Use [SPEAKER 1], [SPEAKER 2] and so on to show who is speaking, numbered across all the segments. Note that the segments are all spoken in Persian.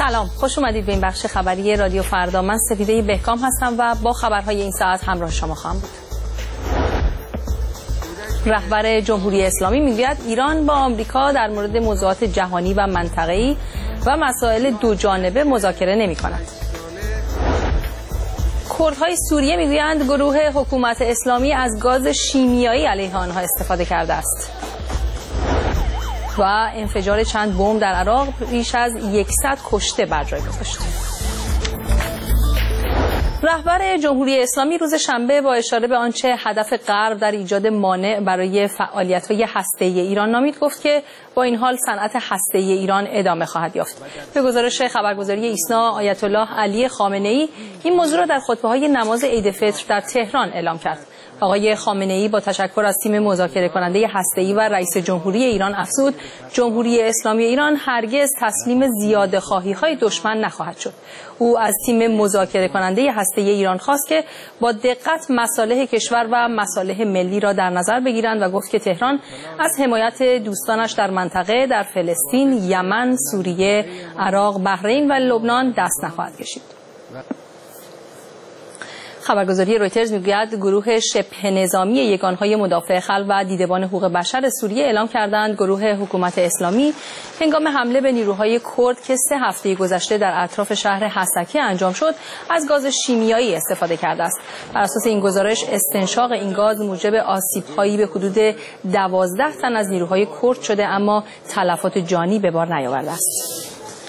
[SPEAKER 1] سلام، خوش اومدید به این بخش خبری رادیو فردا. من سپیده بهکام هستم و با خبرهای این ساعت همراه شما خواهم بود. رهبر جمهوری اسلامی میگوید ایران با آمریکا در مورد موضوعات جهانی و منطقه‌ای و مسائل دو جانبه مذاکره نمی‌کند. کردهای سوریه میگویند گروه حکومت اسلامی از گاز شیمیایی علیه آنها استفاده کرده است. و انفجار چند بمب در عراق بیش از 100 کشته بر جای گذاشت. رهبر جمهوری اسلامی روز شنبه با اشاره به آنچه هدف غرب در ایجاد مانع برای فعالیت‌های هسته‌ای ایران نامید، گفت که با این حال صنعت هسته‌ای ایران ادامه خواهد یافت. به گزارش خبرگزاری ایسنا، آیت الله علی خامنه‌ای این موضوع را در خطبه‌های نماز عید فطر در تهران اعلام کرد. آقای خامنه‌ای با تشکر از تیم مذاکره کننده هسته‌ای و رئیس جمهوری ایران افزود جمهوری اسلامی ایران هرگز تسلیم زیاده‌خواهی‌های دشمن نخواهد شد. او از تیم مذاکره کننده هسته‌ای ایران خواست که با دقت مصالح کشور و مصالح ملی را در نظر بگیرند و گفت که تهران از حمایت دوستانش در منطقه در فلسطین، یمن، سوریه، عراق، بحرین و لبنان دست نخواهد کشید. خبرگزاری رویترز میگوید گروه شبه نظامی یگانهای مدافع خلق و دیدبان حقوق بشر سوریه اعلام کردند گروه حکومت اسلامی هنگام حمله به نیروهای کرد که 3 هفته گذشته در اطراف شهر حسکه انجام شد از گاز شیمیایی استفاده کرده است. بر اساس این گزارش استنشاق این گاز موجب آسیب‌هایی به حدود 12 تن از نیروهای کرد شده، اما تلفات جانی به بار نیاورده است.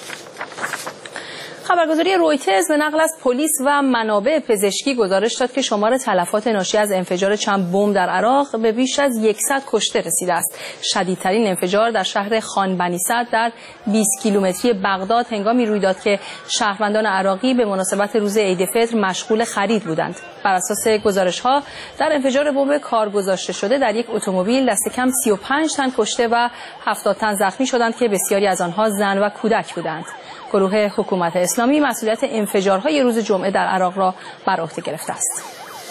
[SPEAKER 1] خبرگزاری رویترز به نقل از پلیس و منابع پزشکی گزارش داد که شمار تلفات ناشی از انفجار چند بمب در عراق به بیش از 100 کشته رسیده است. شدیدترین انفجار در شهر خان بنی سعد در 20 کیلومتری بغداد هنگامی روی داد که شهروندان عراقی به مناسبت روز عید فطر مشغول خرید بودند. بر اساس گزارش‌ها در انفجار بمب کار گذاشته شده در یک اتومبیل دست کم 35 تن کشته و 70 تن زخمی شدند که بسیاری از آنها زن و کودک بودند. گروه حکومت اسلامی مسئولیت انفجارهای روز جمعه در عراق را بر عهده گرفته است.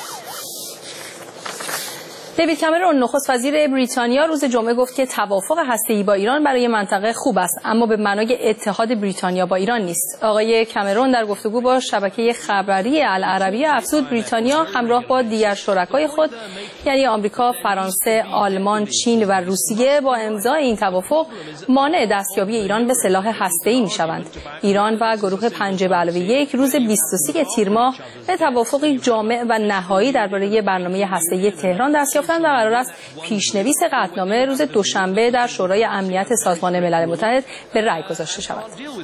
[SPEAKER 1] دیوید کامرون نخست وزیر بریتانیا روز جمعه گفت که توافق هسته‌ای با ایران برای منطقه خوب است، اما به معنای اتحاد بریتانیا با ایران نیست. آقای کامرون در گفتگو با شبکه خبری العربیه افزود بریتانیا همراه با دیگر شرکای خود یعنی آمریکا، فرانسه، آلمان، چین و روسیه با امضای این توافق مانع دستیابی ایران به سلاح هسته‌ای می‌شوند. ایران و گروه 5+1 روز 23 تیر ماه به توافقی جامع و نهایی درباره برنامه هسته‌ای تهران دست و قرار است پیشنویس قطعنامه روز دوشنبه در شورای امنیت سازمان ملل متحد به رأی گذاشته شود.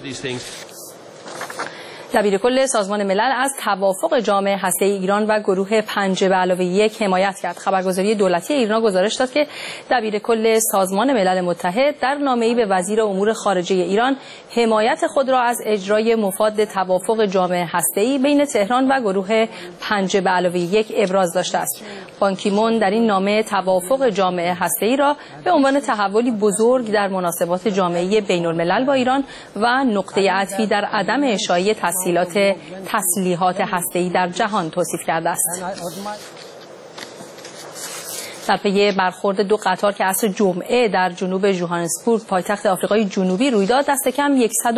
[SPEAKER 1] دبیر کل سازمان ملل از توافق جامع هسته‌ای ایران و گروه 5+1 حمایت کرد. خبرگزاری دولتی ایران گزارش داد که دبیر کل سازمان ملل متحد در نامه‌ای به وزیر امور خارجه ایران حمایت خود را از اجرای مفاد توافق جامع هسته‌ای بین تهران و گروه 5+1 ابراز داشته است. بان کی مون در این نامه توافق جامع هسته‌ای را به عنوان تحولی بزرگ در مناسبات جامعه بین‌الملل با ایران و نقطه عطفی در عدم اشاعه تسلیحات هسته‌ای در جهان توصیف کرده است. در پی برخورد 2 قطار که عصر جمعه در جنوب ژوهانسبورگ پایتخت آفریقای جنوبی روی داد، دست کم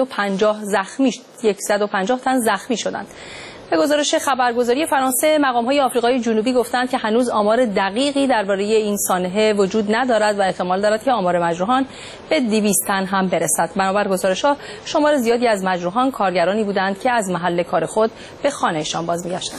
[SPEAKER 1] 150 تن زخمی شدند. به گزارش خبرگزاری فرانسه، مقام‌های آفریقای جنوبی گفتند که هنوز آمار دقیقی درباره این سانحه وجود ندارد و احتمال دارد که آمار مجروحان به 200 تن هم برسد. بنابر گزارش‌ها شمار زیادی از مجروحان کارگرانی بودند که از محل کار خود به خانه‌شان باز می‌گشتند.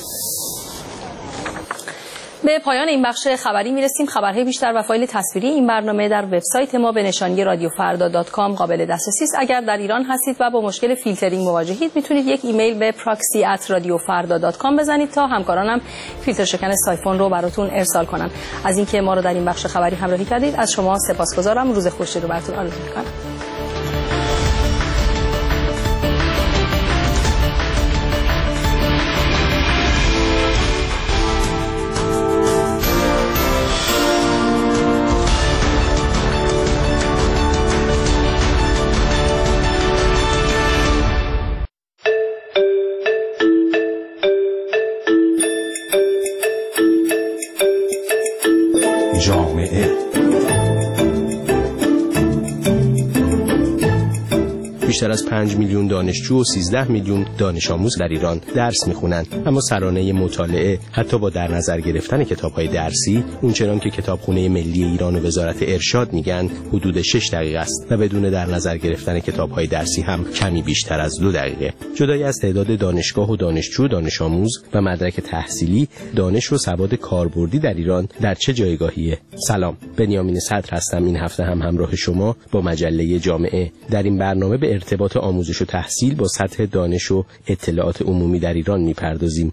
[SPEAKER 1] به پایان این بخش خبری میرسیم. خبرهای بیشتر و فایل تصویری این برنامه در وبسایت ما به نشانی radiofarda.com قابل دسترسی است. اگر در ایران هستید و با مشکل فیلترینگ مواجهید، میتونید یک ایمیل به proxy@radiofarda.com بزنید تا همکارانم فیلتر شکن سایفون رو براتون ارسال کنن. از اینکه ما رو در این بخش خبری همراهی کردید از شما سپاسگزارم. روز خوشی رو براتون آرزو می‌کنم.
[SPEAKER 2] جامعه بیشتر از 5 میلیون دانشجو و 13 میلیون دانش آموز در ایران درس میخونند، اما سرانه مطالعه حتی با در نظر گرفتن کتاب‌های درسی اونچنان که کتابخونه ملی ایران و وزارت ارشاد میگن حدود 6 دقیقه است و بدون در نظر گرفتن کتاب‌های درسی هم کمی بیشتر از 2 دقیقه. جدای از تعداد دانشگاه و دانشجو، دانش آموز و مدرک تحصیلی، دانش و سواد کاربردی در ایران در چه جایگاهیه؟ سلام، بنیامین صدر هستم. این هفته هم همراه شما با مجله جامعه در این برنامه به ارتباط آموزش و تحصیل با سطح دانش و اطلاعات عمومی در ایران میپردازیم.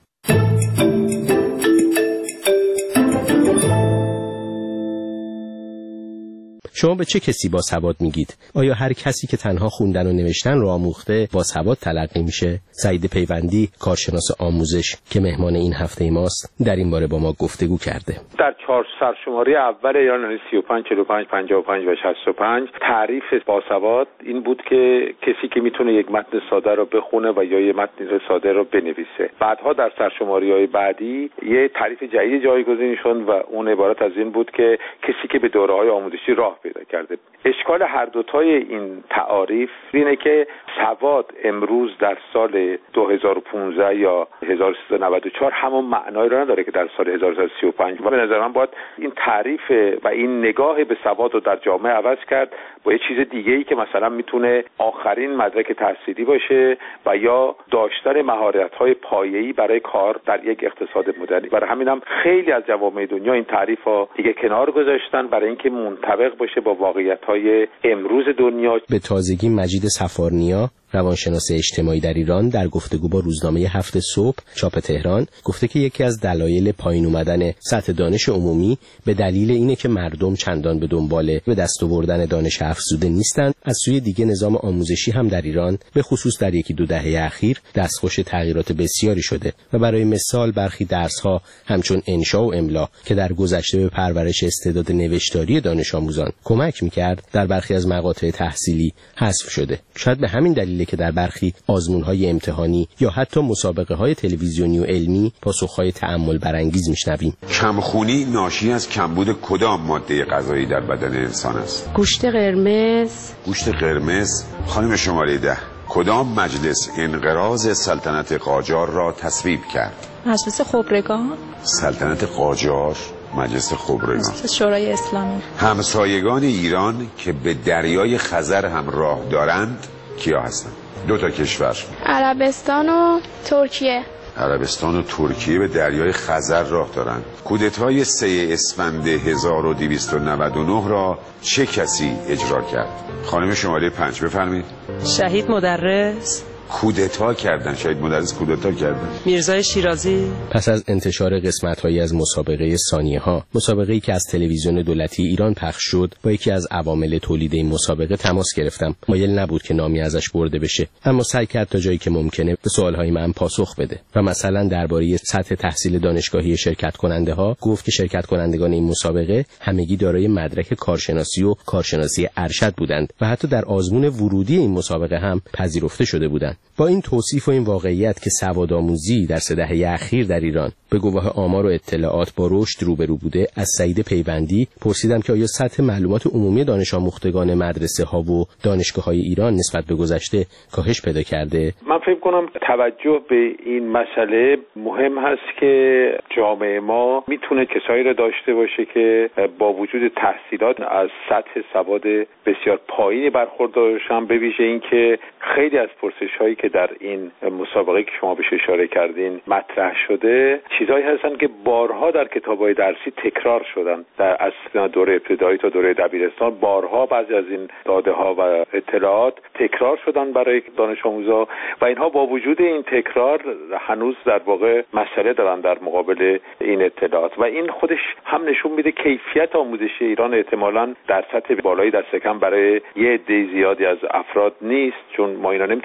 [SPEAKER 2] شما به چه کسی باسواد میگید؟ آیا هر کسی که تنها خوندن و نوشتن رو آموخته باسواد تلقی میشه؟ سعید پیوندی، کارشناس آموزش که مهمان این هفته ماست، در این باره با ما گفتگو کرده.
[SPEAKER 3] در 4 سرشماری اول ایران 35 45 55 و 65 تعریف باسواد این بود که کسی که میتونه یک متن ساده رو بخونه و یا یک متن ساده رو بنویسه. بعدها در سرشماری‌های بعدی یه تعریف جدید جایگزین شد و اون عبارت از این بود که کسی که به دوره‌های آموزشی راه پیدا کرده. اشکال هر دوتای این تعاریف اینه که سواد امروز در سال 2015 یا 1394 همون معنایی رو نداره که در سال 1335 و به نظر من باید این تعریف و این نگاه به سواد رو در جامعه عوض کرد با یه چیز دیگه‌ای که مثلا میتونه آخرین مدرک تحصیلی باشه و یا داشتن مهارت‌های پایه‌ای برای کار در یک اقتصاد مدرن. برای همینم خیلی از جوامع دنیا این تعریف‌ها دیگه کنار گذاشتن برای اینکه منطبق باشه با واقعیت‌های امروز دنیا.
[SPEAKER 2] به تازگی مجید صفارنیا، روانشناس اجتماعی در ایران، در گفتگو با روزنامه هفت صبح چاپ تهران گفته که یکی از دلایل پایین اومدن سطح دانش عمومی به دلیل اینه که مردم چندان به دنبال به دست آوردن دانش افزوده نیستند. از سوی دیگه نظام آموزشی هم در ایران به خصوص در 1-2 دهه اخیر دستخوش تغییرات بسیاری شده و برای مثال برخی درس‌ها همچون انشا و املا که در گذشته به پرورش استعداد نوشتاری دانش آموزان کمک می‌کرد، در برخی از مقاطع تحصیلی حذف شده. شاید به همین دلیل که در برخی آزمون‌های امتحانی یا حتی مسابقه‌های تلویزیونی و علمی پاسخ‌های تأمل برانگیز می‌شنویم.
[SPEAKER 4] کمخونی ناشی از کمبود کدام ماده غذایی در بدن انسان است؟
[SPEAKER 5] گوشت قرمز.
[SPEAKER 4] گوشت قرمز. خانم شماره 10، کدام مجلس انقراض سلطنت قاجار را تصویب کرد؟
[SPEAKER 5] مجلس خبرگان.
[SPEAKER 4] سلطنت قاجار، مجلس خبرگان.
[SPEAKER 5] مجلس شورای اسلامی.
[SPEAKER 4] همسایگان ایران که به دریای خزر هم راه دارند کیا هستند؟ 2 کشور.
[SPEAKER 6] عربستان و ترکیه.
[SPEAKER 4] عربستان و ترکیه به دریای خزر راه دارند. کودتای 3 اسفند 1299 را چه کسی اجرا کرد؟ خانم شماره 5 بفرمایید.
[SPEAKER 7] شهید مدرس.
[SPEAKER 4] کودتا کردن. شهید مدرس کودتا کردن.
[SPEAKER 7] میرزای شیرازی.
[SPEAKER 2] پس از انتشار قسمت‌هایی از مسابقه ثانیه‌ها، مسابقه‌ای که از تلویزیون دولتی ایران پخش شد، با یکی از عوامل تولید این مسابقه تماس گرفتم. مایل نبود که نامی ازش برده بشه، اما سعی کرد تا جایی که ممکنه به سوال‌های من پاسخ بده و مثلا درباره سطح تحصیل دانشگاهی شرکت کننده‌ها گفت که شرکت کنندگان این مسابقه همگی دارای مدرک کارشناسی و کارشناسی ارشد بودند و حتی در آزمون ورودی این مسابقه هم پذیرفته شده بودند. با این توصیف و این واقعیت که سوادآموزی در 3 دهه اخیر در ایران به گواه آمار و اطلاعات با رشد روبرو بوده، از سعید پیوندی پرسیدم که آیا سطح معلومات عمومی دانش آموختگان مدرسه ها و دانشگاه های ایران نسبت به گذشته کاهش پیدا کرده؟
[SPEAKER 3] من فکر کنم توجه به این مسئله مهم هست که جامعه ما میتونه کسایی رو داشته باشه که با وجود تحصیلات از سطح سواد بسیار پایینی برخوردارشن، به ویژه اینکه خیلی از پرسش‌هایی که در این مسابقه که شما بهش اشاره کردین مطرح شده چیزایی هستن که بارها در کتاب‌های درسی تکرار شدن. در از دوره ابتدایی تا دوره دبیرستان بارها بعضی از این داده‌ها و اطلاعات تکرار شدن برای دانش آموزا و اینها با وجود این تکرار هنوز در واقع مسئله دارن در مقابل این اطلاعات و این خودش هم نشون میده کیفیت آموزشی ایران احتمالاً در سطح بالایی دست کم برای یه عده زیادی از افراد نیست، چون ما اینا نمیتونیم عمومی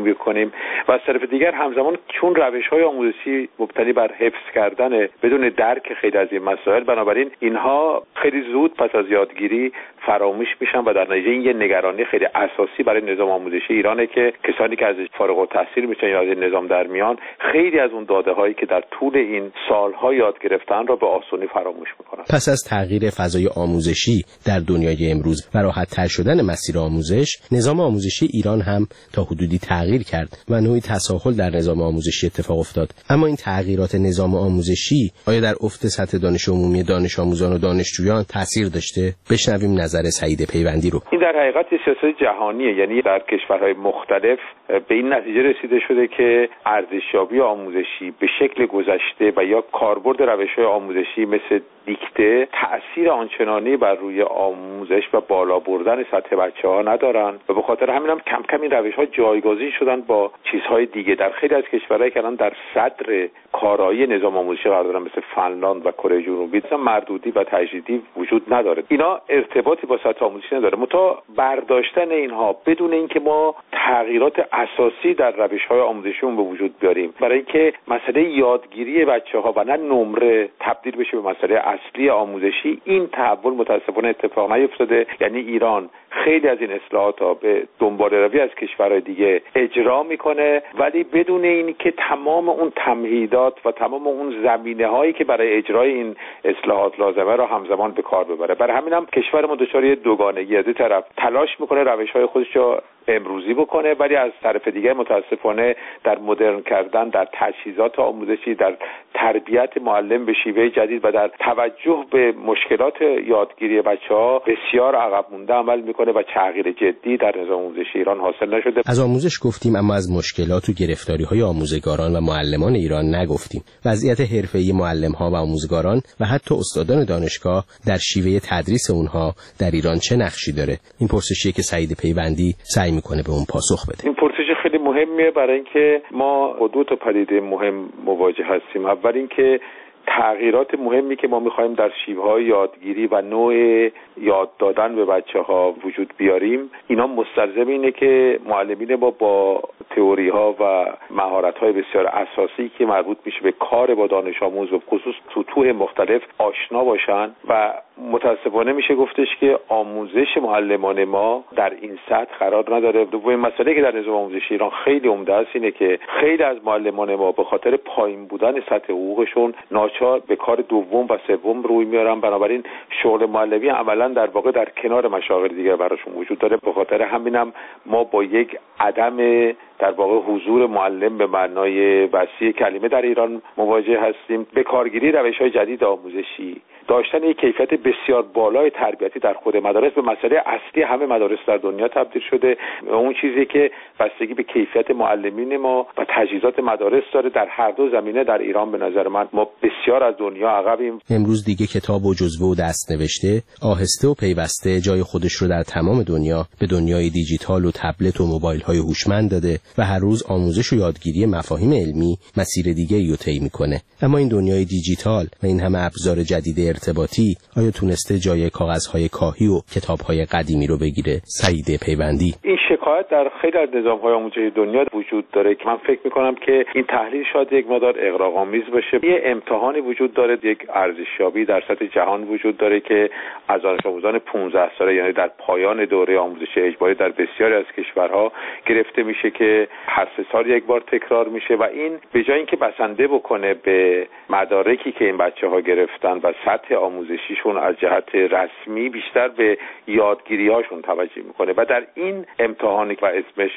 [SPEAKER 3] میکنیم و از طرف دیگر همزمان چون روش‌های آموزشی مبتنی بر حفظ کردن بدون درک خیلی از این مسائل، بنابراین اینها خیلی زود پس از یادگیری فراموش میشن و در نتیجه این یه نگرانی خیلی اساسی برای نظام آموزشی ایرانه که کسانی که ازش فارغ التحصیل میشن یا از این نظام در میان خیلی از اون داده‌هایی که در طول این سال‌ها یاد گرفتن را به آسونی فراموش میکنن.
[SPEAKER 2] پس از تغییر فضای آموزشی در دنیای امروز و راحت‌تر شدن مسیر آموزش، نظام آموزشی ایران هم تا حدودی تغییر کرد و نوعی تساهل در نظام آموزشی اتفاق افتاد. اما این تغییرات نظام آموزشی آیا در افت سطح دانش عمومی دانش آموزان و دانشجویان تاثیر داشته؟ بشنویم نظر سعید پیوندی رو.
[SPEAKER 3] این در حقیقت سیاست جهانیه، یعنی در کشورهای مختلف به این نتیجه رسیده شده که ارزشیابی آموزشی به شکل گذشته و یا کاربرد روش‌های آموزشی مثل دیکته تأثیر آنچنانی بر روی آموزش و بالا بردن سطح بچه‌ها ندارن و به خاطر همین هم کم کم این روش‌ها جایگزین شدن با چیزهای دیگه. در خیلی از کشورهایی که الان در صدر کارایی نظام آموزشی قرار دارن مثل فنلاند و کره جنوبی مثلا مردودی و تجدیدی وجود نداره. اینا ارتباطی با سطح آموزشی نداره. متا برداشتن اینها بدون اینکه ما تغییرات اساسی در روش‌های آموزشیمون به وجود بیاریم برای اینکه مسئله یادگیری بچه‌ها و نه نمره تبدیل بشه به مسئله اصلی آموزشی، این تحول متاسفانه اتفاق نیفتاده. یعنی ایران خیلی از این اصلاحات ها به دنباله روی از کشورهای دیگه اجرا میکنه ولی بدون این که تمام اون تمهیدات و تمام اون زمینه هایی که برای اجرای این اصلاحات لازمه را همزمان به کار ببره. برای همین هم کشور ما دچار دوگانگی، از طرف تلاش میکنه روش های خودش رو امروزی بکنه ولی از طرف دیگه متاسفانه در مدرن کردن، در تجهیزات آموزشی، در تربیت معلم به شیوه جدید و در توجه به مشکلات یادگیری بچه‌ها بسیار عقب مونده عمل میکنه و تغییر جدی در نظام آموزشی ایران حاصل نشده.
[SPEAKER 2] از آموزش گفتیم اما از مشکلات و گرفتاری‌های آموزگاران و معلمان ایران نگفتیم. وضعیت حرفه‌ای معلم‌ها و آموزگاران و حتی استادان دانشگاه در شیوه تدریس اونها در ایران چه نقشی داره؟ این پرسشیه که سعید پیوندی سعی میکنه به اون پاسخ بده.
[SPEAKER 3] این پرسش خیلی مهمیه برای اینکه ما با دو تا پدیده مهم مواجه هستیم. اول اینکه تغییرات مهمی که ما می‌خوایم در شیوه‌های یادگیری و نوع یاد دادن به بچه‌ها وجود بیاریم، اینا مستلزم اینه که معلمین ما با تئوری‌ها و مهارت‌های بسیار اساسی که مربوط میشه به کار با دانش آموز و خصوص سطوح مختلف آشنا باشن و متأسفانه میشه گفتش که آموزش معلمان ما در این سطح قرار نداره. دومین مسئله که در نظام آموزشی ایران خیلی عمده است اینه که خیلی از معلمان ما به خاطر پایین بودن سطح حقوقشون ناچار به کار دوم و سوم روی میارن، بنابراین شغل معلمی عملاً در واقع در کنار مشاغل دیگر براشون وجود داره. به خاطر همینم ما با یک عدم در واقع حضور معلم به معنای وسیع کلمه در ایران مواجه هستیم. به کارگیری روش‌های جدید آموزشی، داشتن یک کیفیت بسیار بالای تربیتی در خود مدارس به مسئله اصلی همه مدارس در دنیا تبدیل شده. اون چیزی که بستگی به کیفیت معلمین ما و تجهیزات مدارس داره در هر دو زمینه در ایران به نظر من ما بسیار از دنیا عقبیم.
[SPEAKER 2] امروز دیگه کتاب و جزوه و دست‌نوشته آهسته و پیوسته جای خودش رو در تمام دنیا به دنیای دیجیتال و تبلت و موبایل‌های هوشمند داده و هر روز آموزش و یادگیری مفاهیم علمی مسیر دیگه‌ای رو طی می‌کنه. اما این دنیای دیجیتال و این همه ابزار جدید ارتباطی آیا تونسته جای کاغذهای کاهی و کتاب‌های قدیمی رو بگیره؟ سعید پیوندی:
[SPEAKER 3] این شکایت در خیلی از نظام‌های آموزشی دنیا وجود داره که من فکر می‌کنم که این تحلیل شاید یک مقدار اغراق‌آمیز باشه. یه امتحانی وجود داره، یک ارزشیابی در سطح جهان وجود داره که از دانش آموزان 15 ساله یعنی در پایان دوره آموزش اجباری در بسیاری از کشورها گرفته میشه که هر 3 سال یک بار تکرار میشه و این به جای اینکه بسنده بکنه به مدارکی که این بچه‌ها گرفتن و سطح آموزشیشون از جهت رسمی، بیشتر به یادگیری‌هاشون توجه میکنه و در این امتحانی که اسمش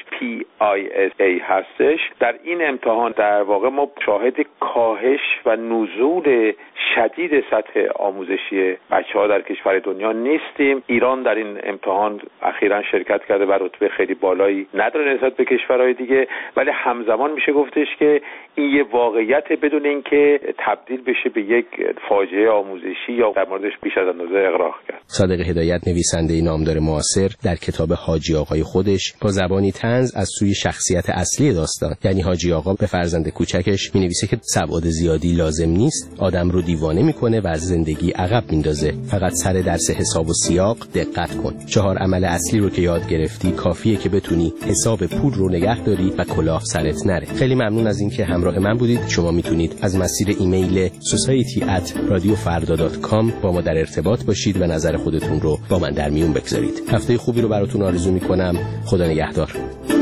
[SPEAKER 3] PISA هستش، در این امتحان در واقع ما شاهد کاهش و نزول شدید سطح آموزشی بچه‌ها در کشور دنیا نیستیم. ایران در این امتحان اخیراً شرکت کرده و رتبه خیلی بالایی نداره نسبت به کشورهای دیگه، ولی همزمان میشه گفتش که این یه واقعیت بدون اینکه تبدیل بشه به یک فاجعه آموزشی سرزنشی یا در موردش بیش از اندازه اغراق کرد.
[SPEAKER 2] صادق هدایت نویسنده نامدار معاصر در کتاب حاجی آقای خودش با زبانی طنز از سوی شخصیت اصلی داستان یعنی حاجی آقا به فرزند کوچکش می‌نویسه که سواد زیادی لازم نیست، آدم رو دیوانه میکنه و از زندگی عقب میندازه، فقط سر درس حساب و سیاق دقت کن. 4 عمل اصلی رو که یاد گرفتی کافیه که بتونی حساب پول رو نگه داری و کلاه سرت نره. خیلی ممنون از اینکه همراه من بودید. شما میتونید از مسیر ایمیل society@radiofarda.com با ما در ارتباط باشید و نظر خودتون رو با من در میون بگذارید. هفته خوبی رو براتون آرزو میکنم. خدا نگهدار.